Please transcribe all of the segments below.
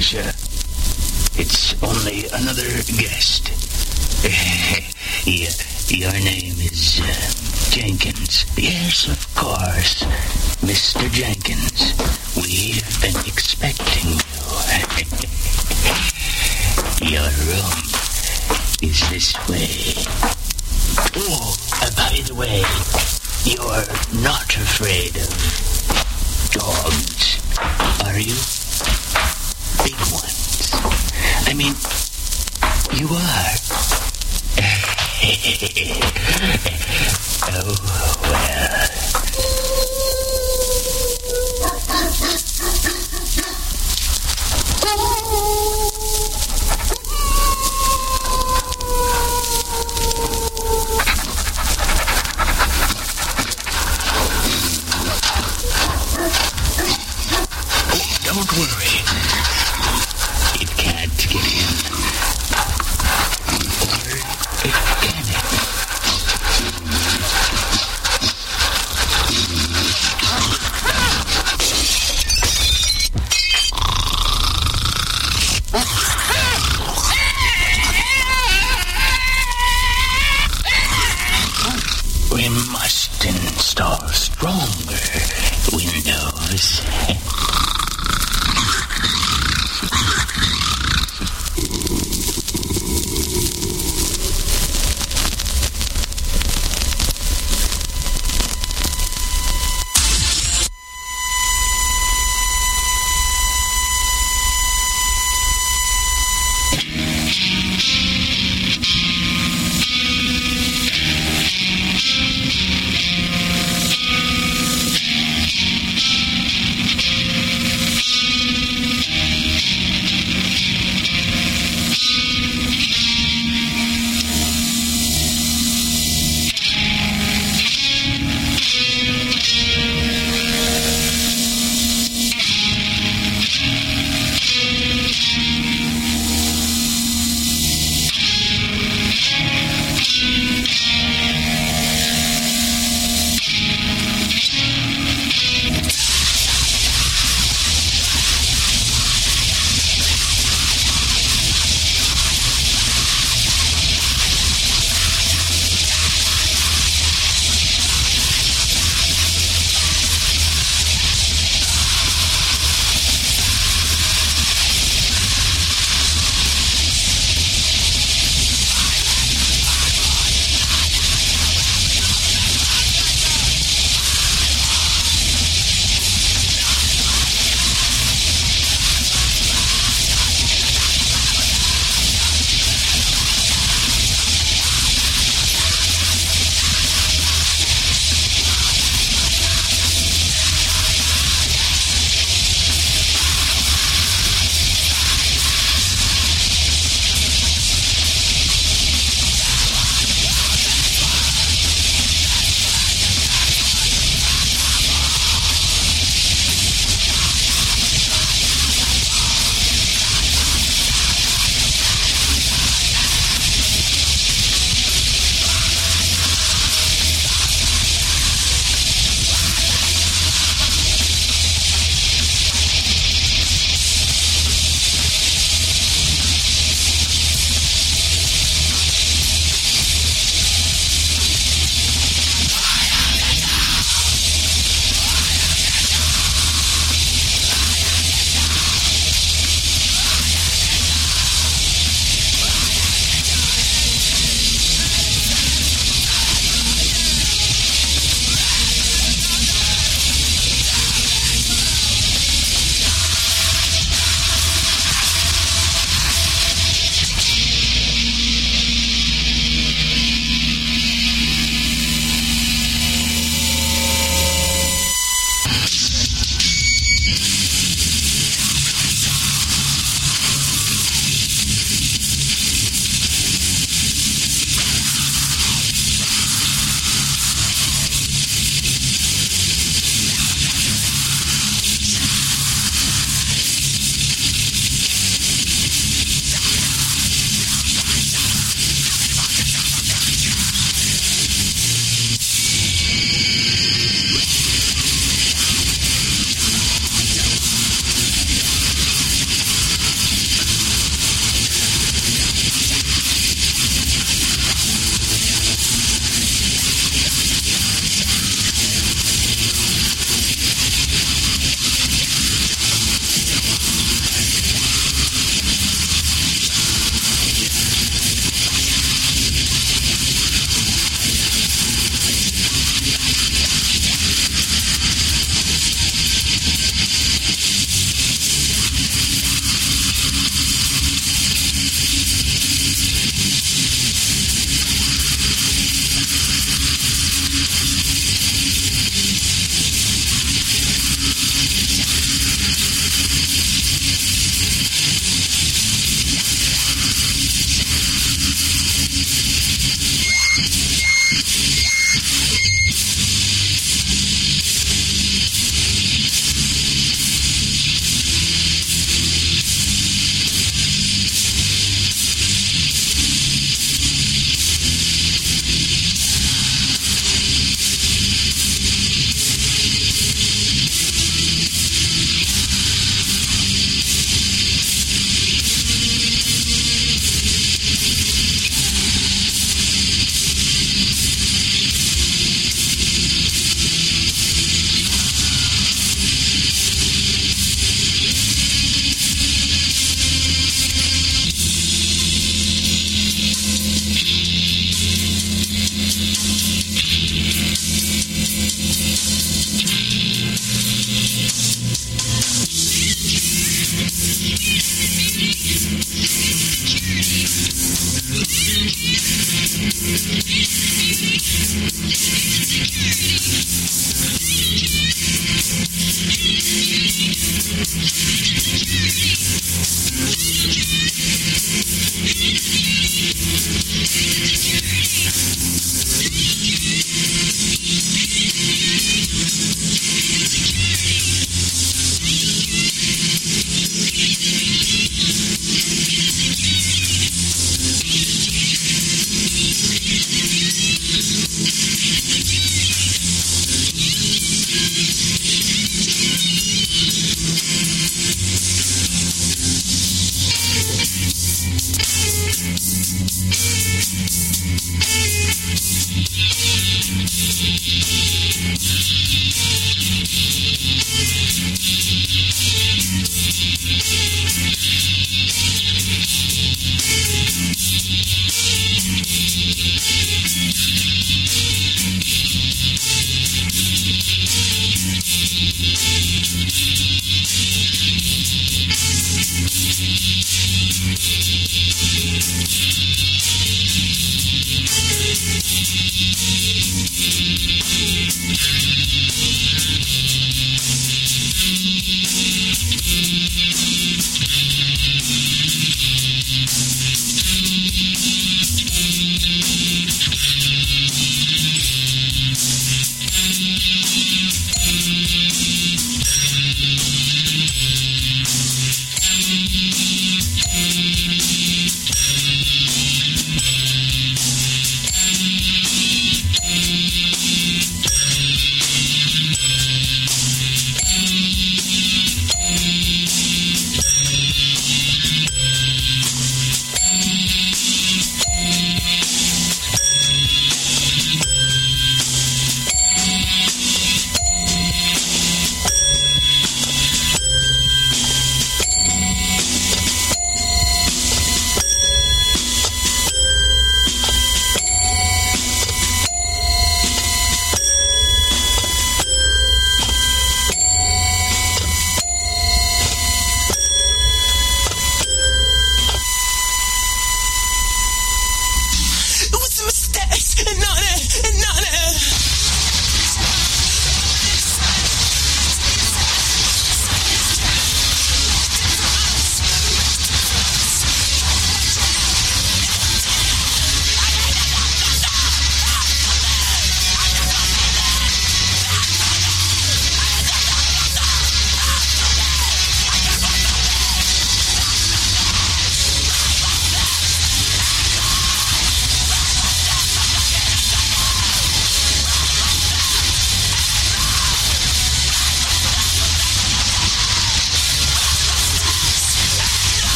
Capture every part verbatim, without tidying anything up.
pleasure. It's only another guest. Yeah, your name is uh, Jenkins. Yes, of course. Mister Jenkins. We've been expecting you. Your room is this way. Oh, uh, by the way, you're not afraid of dogs, are you? Big ones. I mean, you are. Oh, well. Don't worry. It can't get in. Or it can. We must install stronger windows.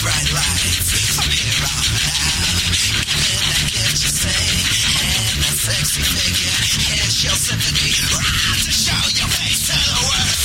bright lights from here on out. And that gift you sing, and that sexy figure, here's your symphony, right to show your face to the world.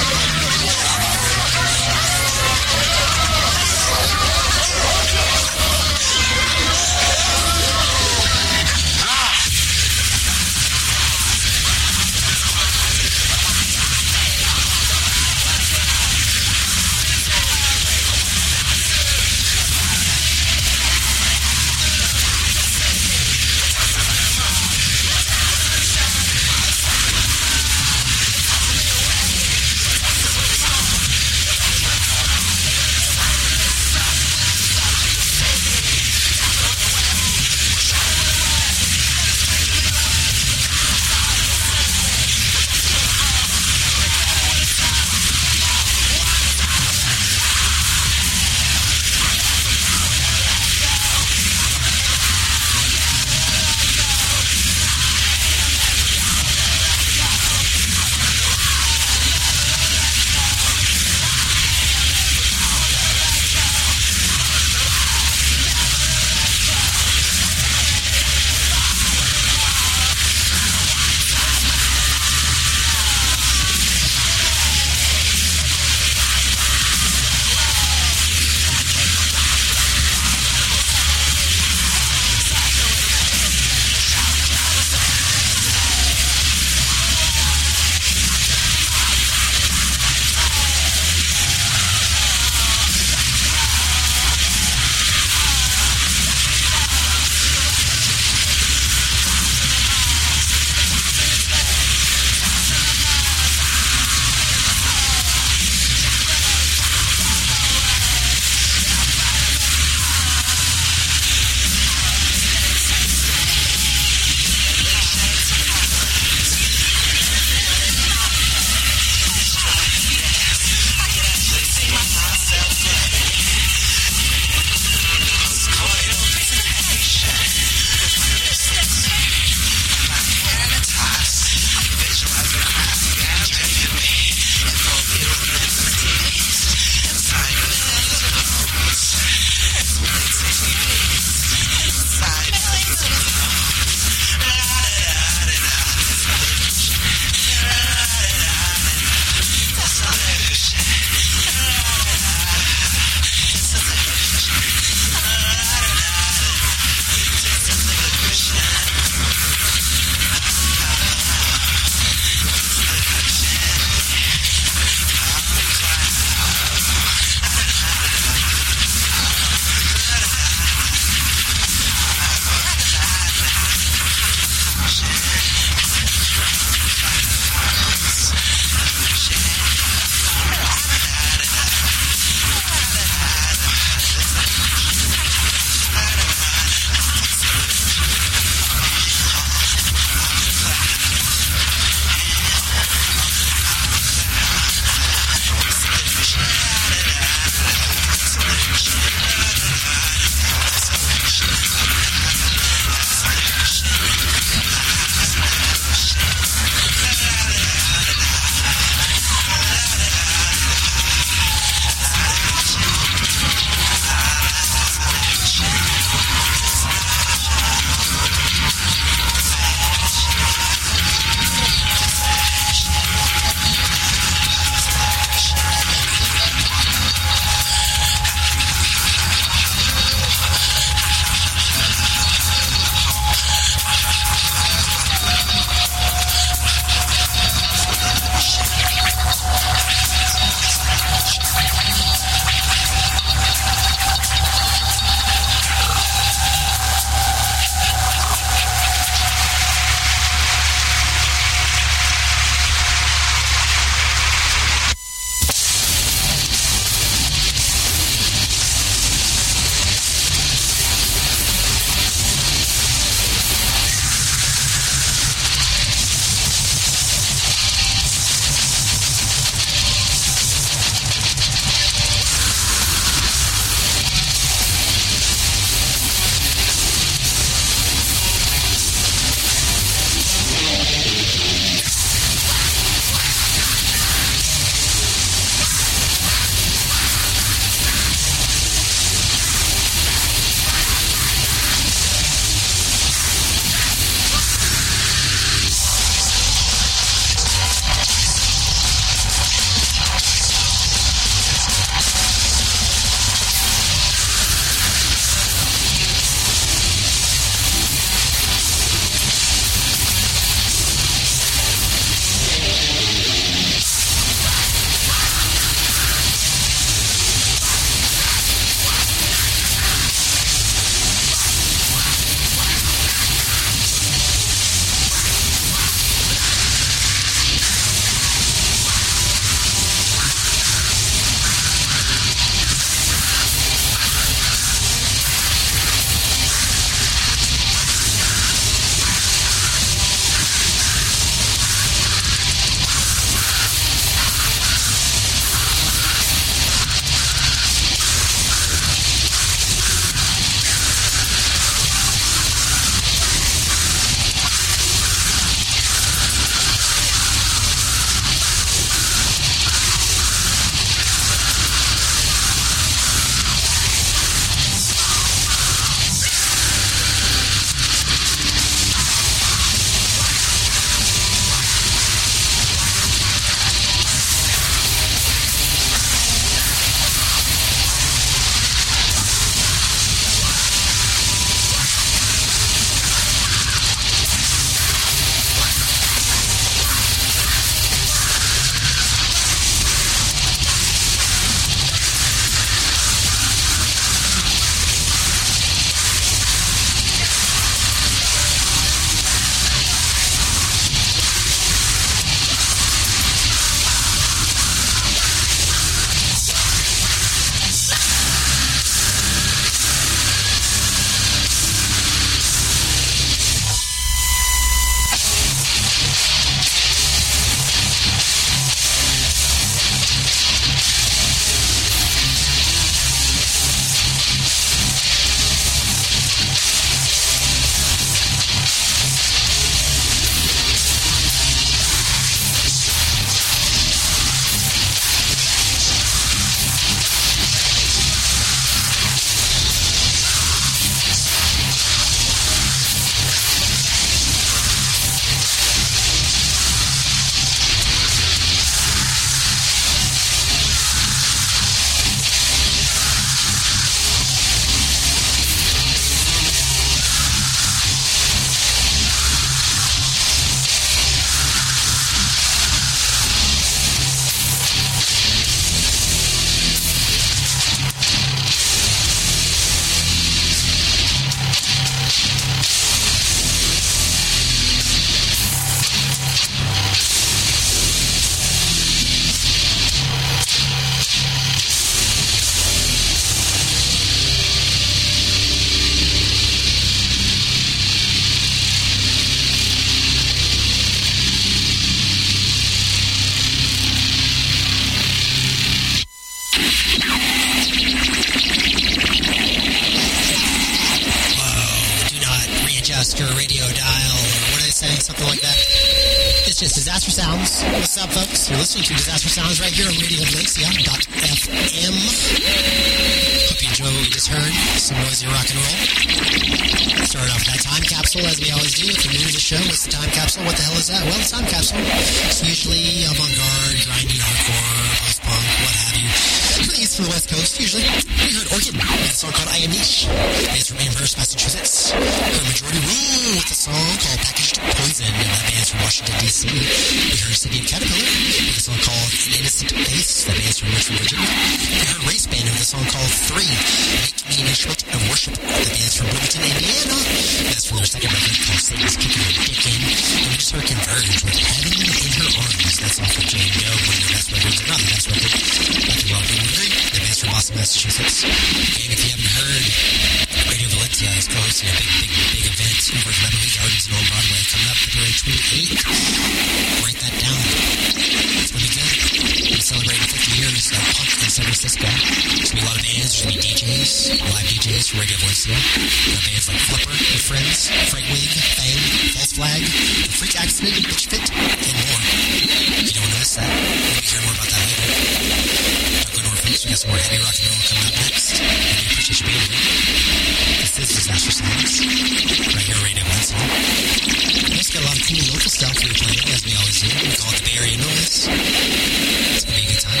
It's just Disaster Sounds. What's up, folks? You're listening to Disaster Sounds right here on radio valencia dot f m. Hope you enjoy what we just heard. Some noisy rock and roll. Started off with that time capsule, as we always do. If you're new to the show, what's the time capsule? What the hell is that? Well, the time capsule. It's usually avant-garde, grindy, hardcore, post-punk, what have you. From the east to the west coast, usually. We heard Orchid with a song called I Am Niche. It's from Amherst, Massachusetts. We heard Majority Rule with a song called Packaged Poison, and that band's from Washington, D C. We heard City of Caterpillar with a song called An Innocent Face. That band's from Richmond, Virginia. We heard Race Band with a song called Three. Make Me an Instrument of Worship. The band's from Bloomington, Indiana. That's from their second record called Satan's Kicking Your Dick In. And we just heard Converge with Heaven in Her Arms. That's off of Jane Doe, one of their best records. Or not the best record. Nothing wrong with it. The band's from Boston, Massachusetts. And if you haven't heard, Radio Valencia is hosting a big, big, big event over at Beverly Gardens and on Broadway coming up February twenty-eighth. Write that down. It's going to be good. We're celebrating fifty years of punk in San Francisco. There's going to be a lot of bands. There's going to be D Js, live D Js from Radio Valencia. We've got bands like Flipper, The Friends, Frank Wig, Fang, False Flag, The Freak Accident, Bitch Fit, and more. You don't want to miss that. We'll be hearing more about that later. Don't go nowhere, folks. We got some more heavy rock and roll coming up next. And we appreciate you being here. This is Disaster Sounds, right here on Radio Valencia. We also got a lot of cool local stuff we're playing, as we always do. We call it the Bay Area Noise. It's going to be a good time.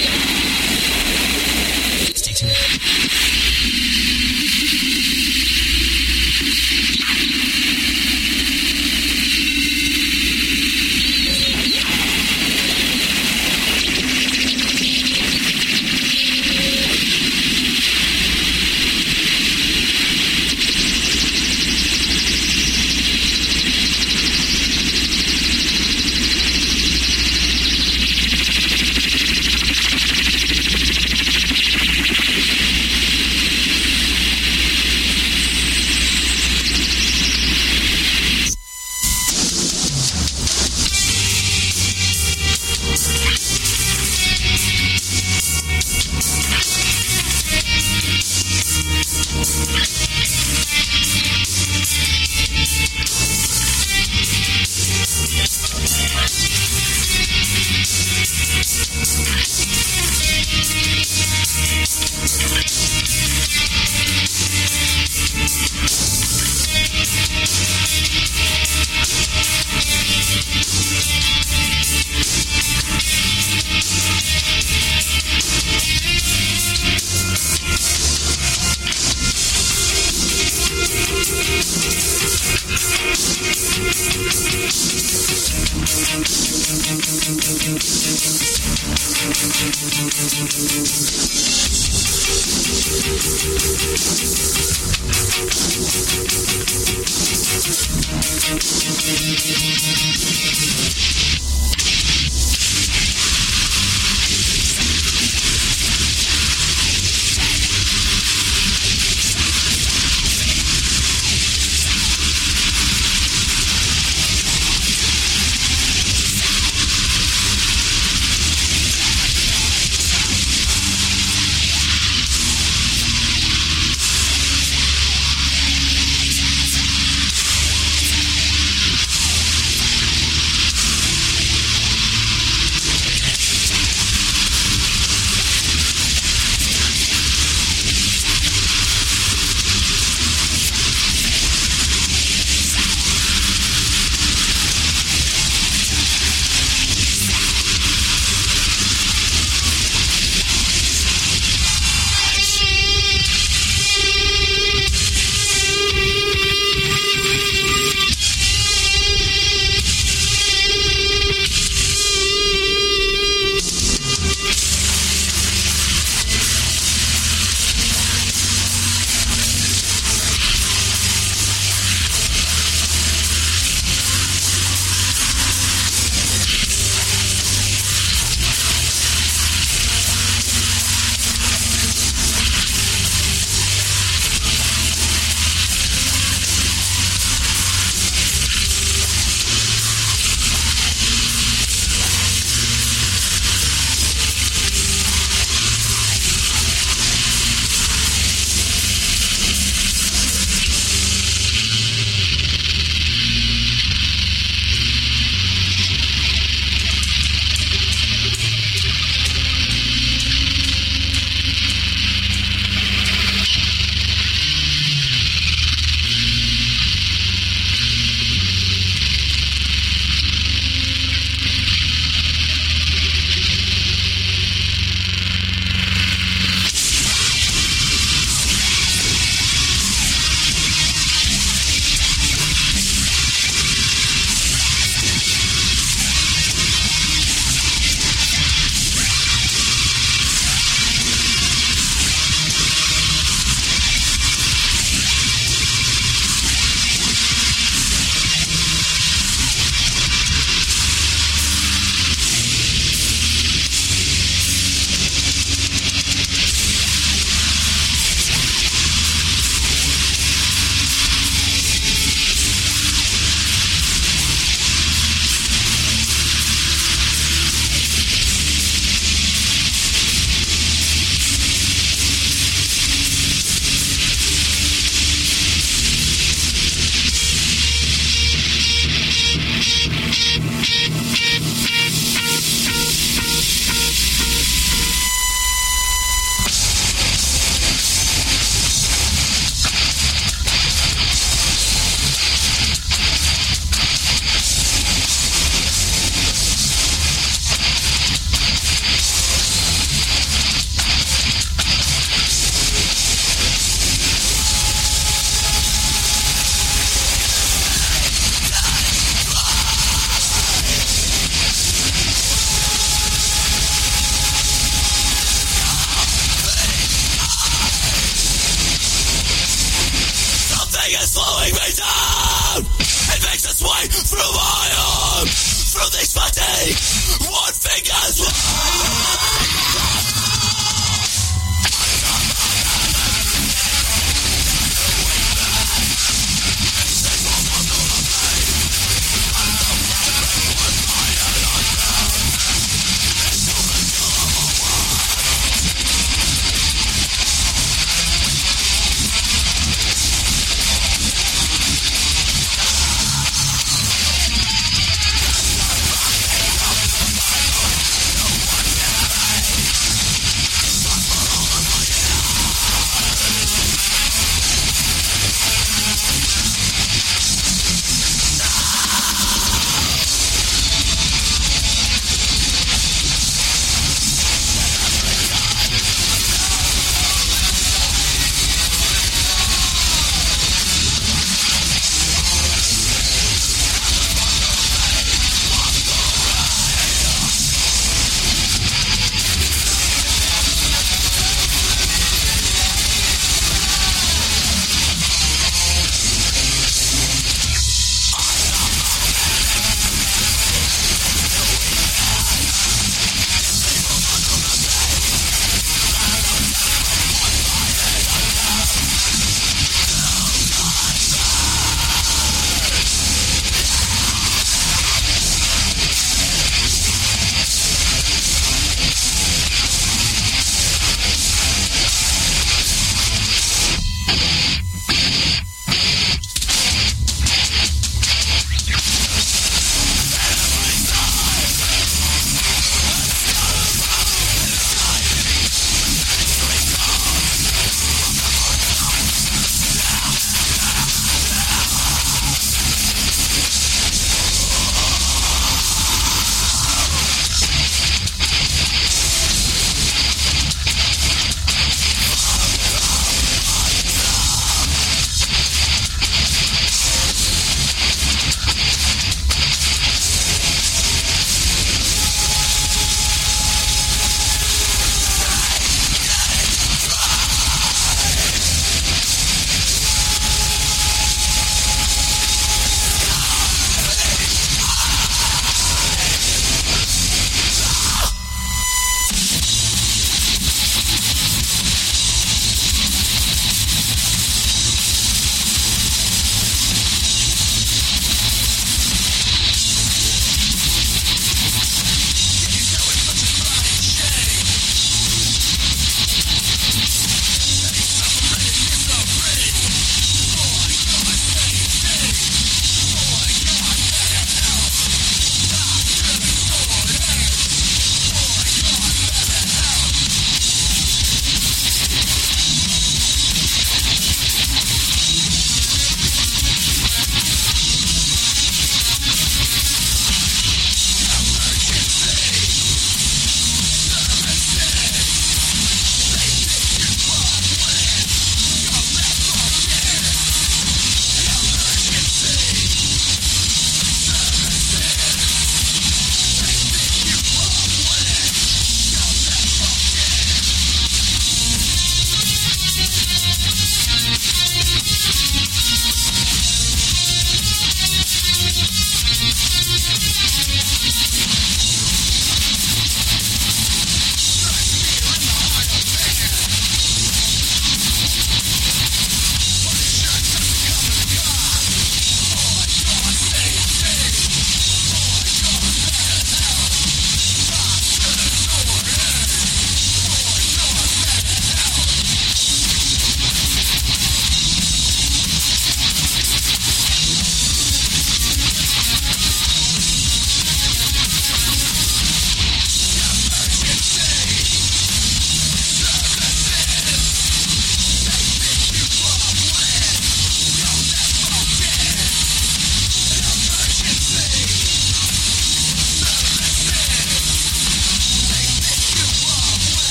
Stay tuned.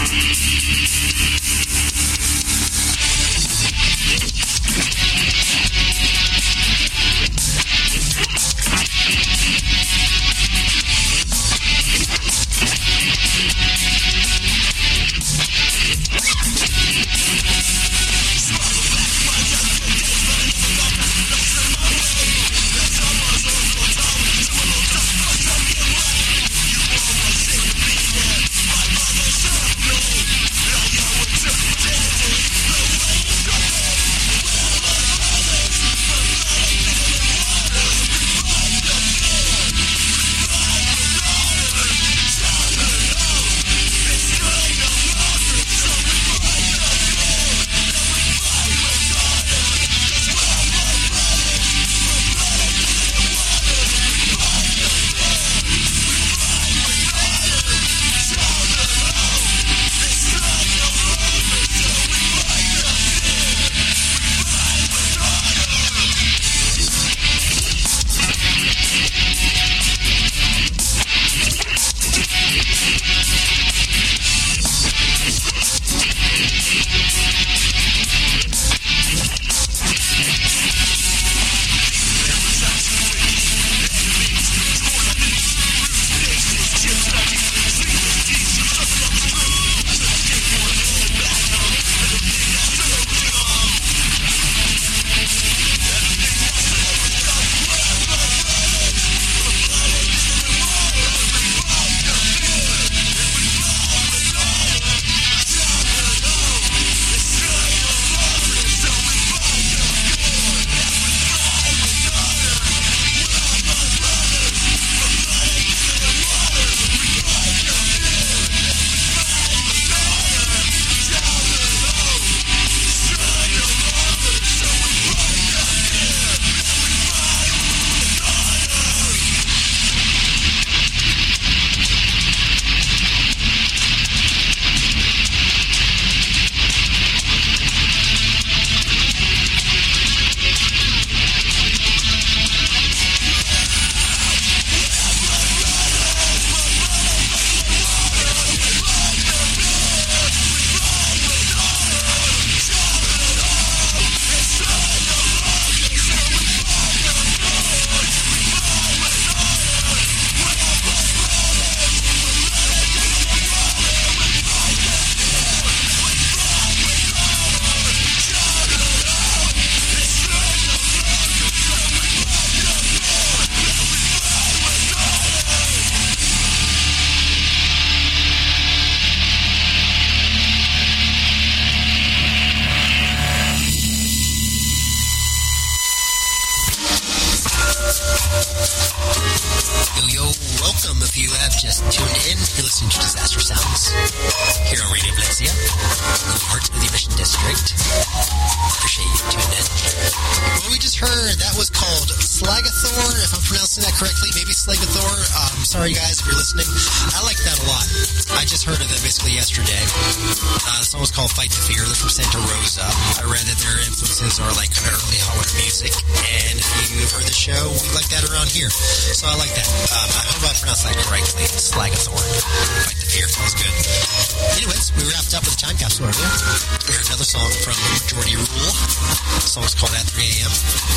If you have just tuned in, you're listening to Disaster Sounds here on Radio Valencia, in the heart of the Mission District. Appreciate you tuning in. What we just heard, that was called Slagathor, if I'm pronouncing that correctly. Maybe Slagathor. Um, sorry, guys, if you're listening. I like that a lot. I just heard of them basically yesterday. Uh, the song was called Fight the Fear. They're from Santa Rosa. I read that their influences are like kind of early hot water music, and if you've heard the show, we like that around here. So I like that. Um, I hope I pronounced that correctly. Slagathor. Fight the Fear. Sounds good. Anyways, we wrapped up with a time capsule earlier. We heard another song from Majority Rule. The song was called At three a.m.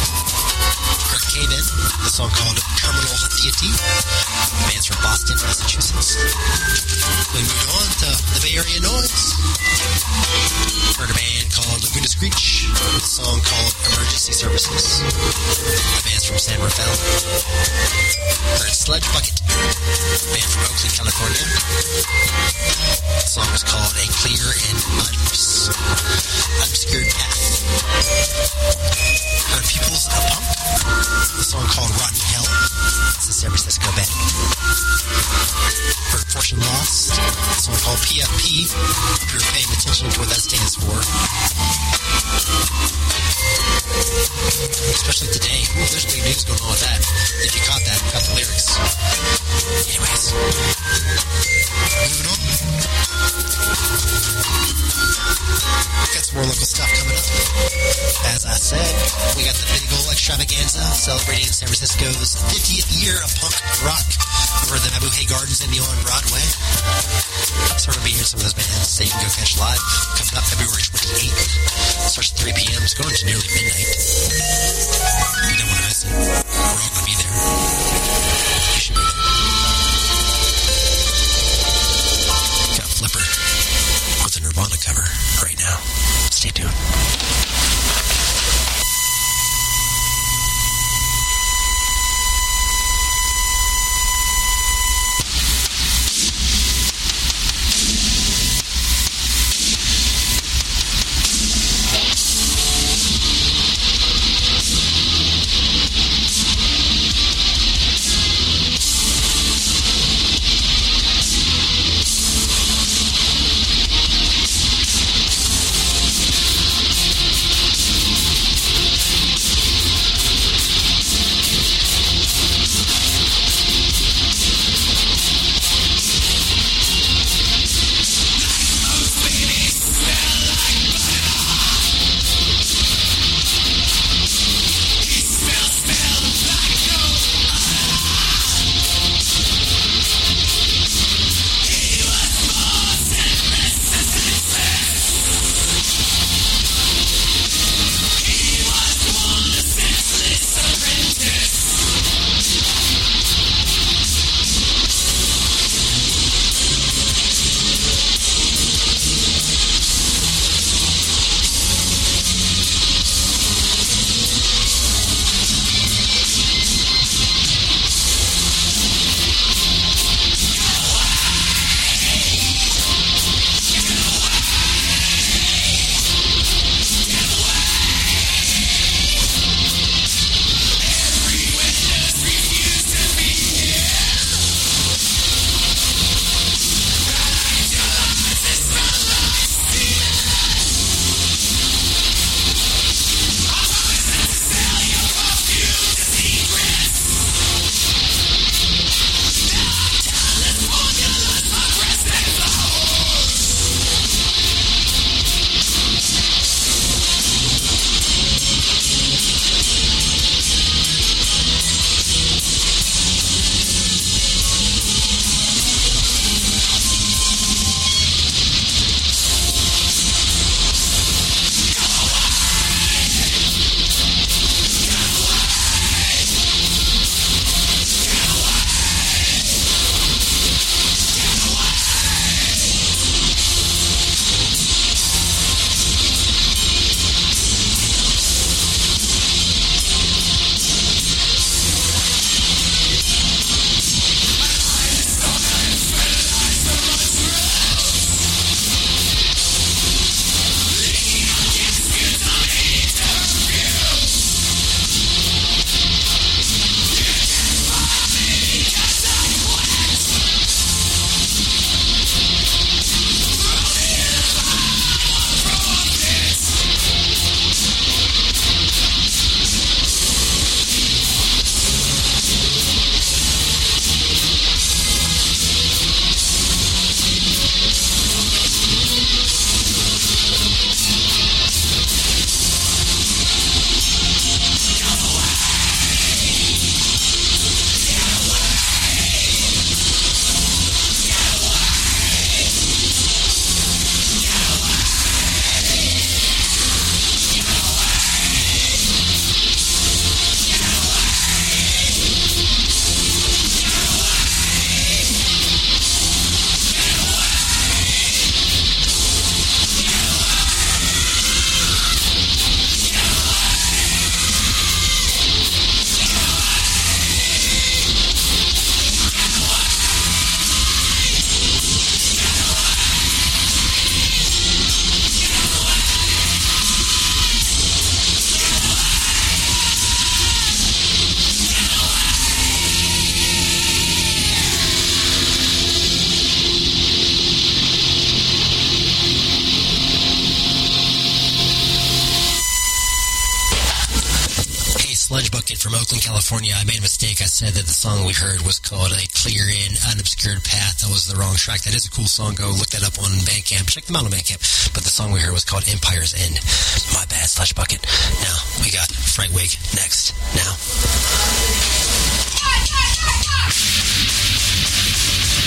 Kurt Kaden. The song called Terminal Deity. The band's from Boston, Massachusetts. We moved on to the Bay Area Noise. Heard a band called Laguna Screech with a song called Emergency Services. The band's from San Rafael. Heard Sledge Bucket, a band from Oakland, California. The song was called A Clear and Uns- Obscured Path. Heard Peoples of Punk, the song called Rotten Hell. It's a San Francisco band. Heard Fortune Lost, a song called P F P, if you're paying attention to what that stands for. Especially today. Ooh, there's big news going on with that. If you caught that, caught the lyrics. Anyways, moving on. Got some more local stuff coming up as I said, we got the big old extravaganza celebrating San Francisco's fiftieth year of punk rock over at the Mabuhay Gardens in Neil on Broadway. So we're going to be hearing some of those bands that you can go catch live coming up February twenty-eighth. Starts at three p.m. It's going to nearly midnight. You don't want to miss it. We're all going to be there. You should be there. Got Flipper with a Nirvana cover right now. Stay tuned. Sludge Bucket from Oakland, California. I made a mistake. I said that the song we heard was called A Clear and Unobscured Path. That was the wrong track. That is a cool song. Go look that up on Bandcamp. Check them out on Bandcamp. But the song we heard was called Empire's End. My bad, Sludge Bucket. Now, we got Frightwig next. Now.